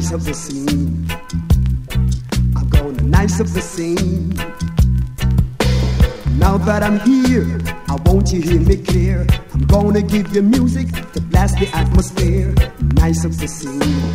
nice up the scene. I'm gonna nice up the scene. Now that I'm here, I want you hear me clear. I'm gonna give you music to blast the atmosphere. Nice up the scene.